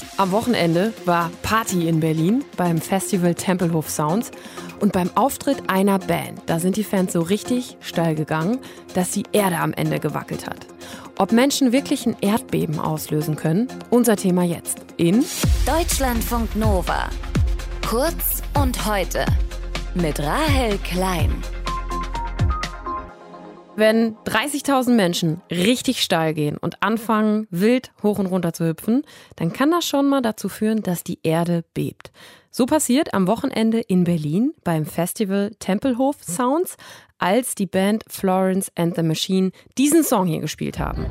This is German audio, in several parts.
Am Wochenende war Party in Berlin beim Festival Tempelhof Sounds und beim Auftritt einer Band, da sind die Fans so richtig steil gegangen, dass die Erde am Ende gewackelt hat. Ob Menschen wirklich ein Erdbeben auslösen können? Unser Thema jetzt in Deutschlandfunk Nova. Kurz und heute mit Rahel Klein. Wenn 30.000 Menschen richtig steil gehen und anfangen, wild hoch und runter zu hüpfen, dann kann das schon mal dazu führen, dass die Erde bebt. So passiert am Wochenende in Berlin beim Festival Tempelhof Sounds, als die Band Florence and the Machine diesen Song hier gespielt haben.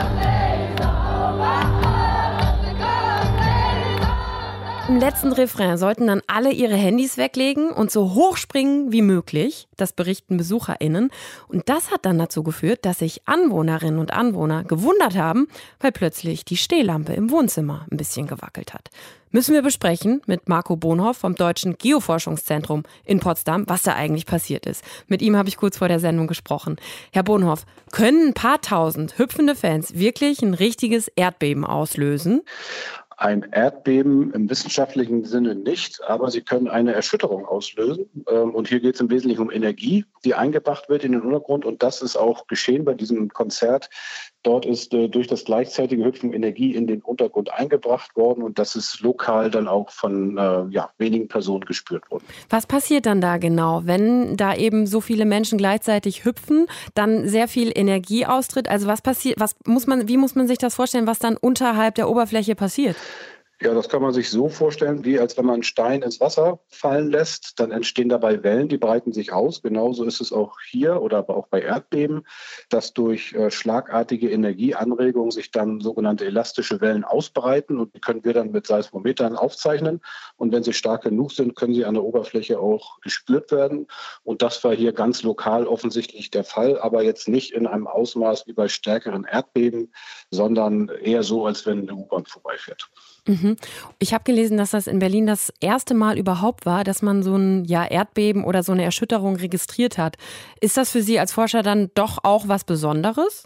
Im letzten Refrain sollten dann alle ihre Handys weglegen und so hoch springen wie möglich, das berichten BesucherInnen. Und das hat dann dazu geführt, dass sich Anwohnerinnen und Anwohner gewundert haben, weil plötzlich die Stehlampe im Wohnzimmer ein bisschen gewackelt hat. Müssen wir besprechen mit Marco Bonhoff vom Deutschen Geoforschungszentrum in Potsdam, was da eigentlich passiert ist. Mit ihm habe ich kurz vor der Sendung gesprochen. Herr Bonhoff, können ein paar tausend hüpfende Fans wirklich ein richtiges Erdbeben auslösen? Ein Erdbeben im wissenschaftlichen Sinne nicht, aber sie können eine Erschütterung auslösen. Und hier geht es im Wesentlichen um Energie, die eingebracht wird in den Untergrund. Und das ist auch geschehen bei diesem Konzert. Dort ist durch das gleichzeitige Hüpfen Energie in den Untergrund eingebracht worden. Und das ist lokal dann auch von wenigen Personen gespürt worden. Was passiert dann da genau, wenn da eben so viele Menschen gleichzeitig hüpfen, dann sehr viel Energie austritt? Also was passiert? Wie muss man sich das vorstellen, was dann unterhalb der Oberfläche passiert? Ja, das kann man sich so vorstellen, wie als wenn man einen Stein ins Wasser fallen lässt, dann entstehen dabei Wellen, die breiten sich aus. Genauso ist es auch hier oder aber auch bei Erdbeben, dass durch schlagartige Energieanregungen sich dann sogenannte elastische Wellen ausbreiten und die können wir dann mit Seismometern aufzeichnen. Und wenn sie stark genug sind, können sie an der Oberfläche auch gespürt werden. Und das war hier ganz lokal offensichtlich der Fall, aber jetzt nicht in einem Ausmaß wie bei stärkeren Erdbeben, sondern eher so, als wenn eine U-Bahn vorbeifährt. Ich habe gelesen, dass das in Berlin das erste Mal überhaupt war, dass man so ein Erdbeben oder so eine Erschütterung registriert hat. Ist das für Sie als Forscher dann doch auch was Besonderes?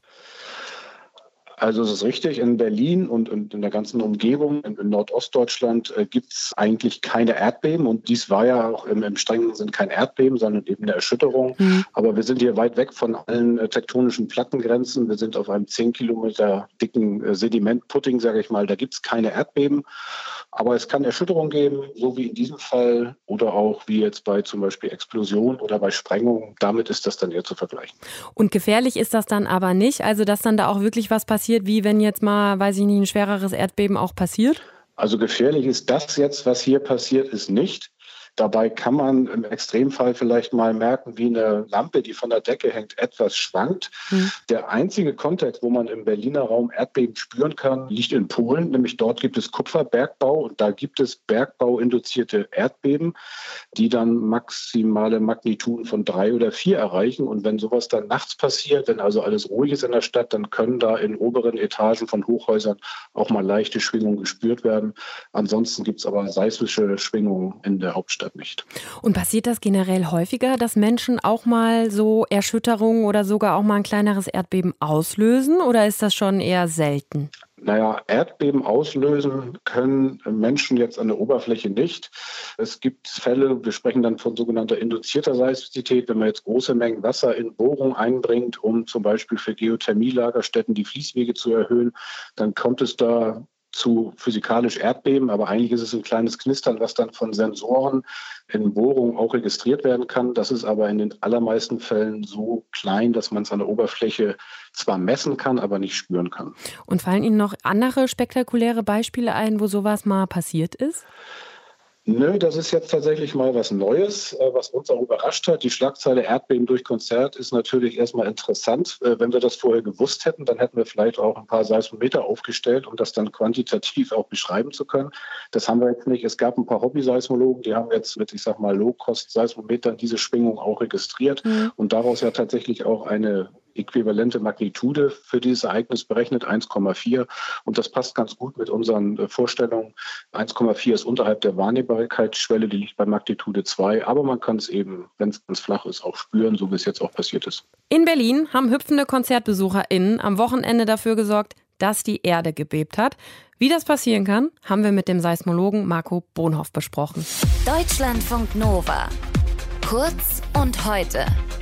Also es ist richtig, in Berlin und in der ganzen Umgebung, in Nordostdeutschland gibt es eigentlich keine Erdbeben. Und dies war ja auch im strengen Sinn kein Erdbeben, sondern eben eine Erschütterung. Aber wir sind hier weit weg von allen tektonischen Plattengrenzen. Wir sind auf einem 10 Kilometer dicken Sedimentputting, sage ich mal. Da gibt es keine Erdbeben. Aber es kann Erschütterungen geben, so wie in diesem Fall oder auch wie jetzt bei zum Beispiel Explosionen oder bei Sprengungen. Damit ist das dann eher zu vergleichen. Und gefährlich ist das dann aber nicht? Also dass dann da auch wirklich was passiert, wie wenn jetzt mal, weiß ich nicht, ein schwereres Erdbeben auch passiert? Also gefährlich ist das jetzt, was hier passiert ist, nicht. Dabei kann man im Extremfall vielleicht mal merken, wie eine Lampe, die von der Decke hängt, etwas schwankt. Der einzige Kontext, wo man im Berliner Raum Erdbeben spüren kann, liegt in Polen. Nämlich dort gibt es Kupferbergbau und da gibt es bergbauinduzierte Erdbeben, die dann maximale Magnituden von 3 oder 4 erreichen. Und wenn sowas dann nachts passiert, wenn also alles ruhig ist in der Stadt, dann können da in oberen Etagen von Hochhäusern auch mal leichte Schwingungen gespürt werden. Ansonsten gibt es aber seismische Schwingungen in der Hauptstadt nicht. Und passiert das generell häufiger, dass Menschen auch mal so Erschütterungen oder sogar auch mal ein kleineres Erdbeben auslösen? Oder ist das schon eher selten? Naja, Erdbeben auslösen können Menschen jetzt an der Oberfläche nicht. Es gibt Fälle, wir sprechen dann von sogenannter induzierter Seismizität, wenn man jetzt große Mengen Wasser in Bohrungen einbringt, um zum Beispiel für Geothermielagerstätten die Fließwege zu erhöhen, dann kommt es da zu physikalisch Erdbeben, aber eigentlich ist es ein kleines Knistern, was dann von Sensoren in Bohrungen auch registriert werden kann. Das ist aber in den allermeisten Fällen so klein, dass man es an der Oberfläche zwar messen kann, aber nicht spüren kann. Und fallen Ihnen noch andere spektakuläre Beispiele ein, wo sowas mal passiert ist? Nö, das ist jetzt tatsächlich mal was Neues, was uns auch überrascht hat. Die Schlagzeile Erdbeben durch Konzert ist natürlich erstmal interessant. Wenn wir das vorher gewusst hätten, dann hätten wir vielleicht auch ein paar Seismometer aufgestellt, um das dann quantitativ auch beschreiben zu können. Das haben wir jetzt nicht. Es gab ein paar Hobby-Seismologen, die haben jetzt mit, Low-Cost-Seismometern diese Schwingung auch registriert und daraus ja tatsächlich auch eine äquivalente Magnitude für dieses Ereignis berechnet, 1,4. Und das passt ganz gut mit unseren Vorstellungen. 1,4 ist unterhalb der Wahrnehmbarkeitsschwelle, die liegt bei Magnitude 2. Aber man kann es eben, wenn es ganz flach ist, auch spüren, so wie es jetzt auch passiert ist. In Berlin haben hüpfende KonzertbesucherInnen am Wochenende dafür gesorgt, dass die Erde gebebt hat. Wie das passieren kann, haben wir mit dem Seismologen Marco Bonhoff besprochen. Deutschlandfunk Nova. Kurz und heute.